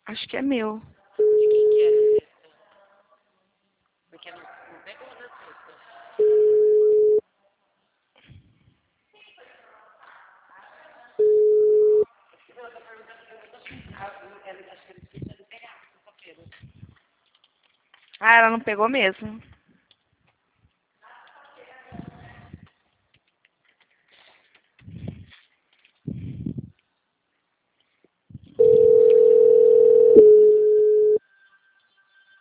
Acho que é meu. De quem que era a cesta? Porque não pegou na cesta. Acho que ele esqueceu de pegar, sexta-feira. Ah, ela não pegou mesmo.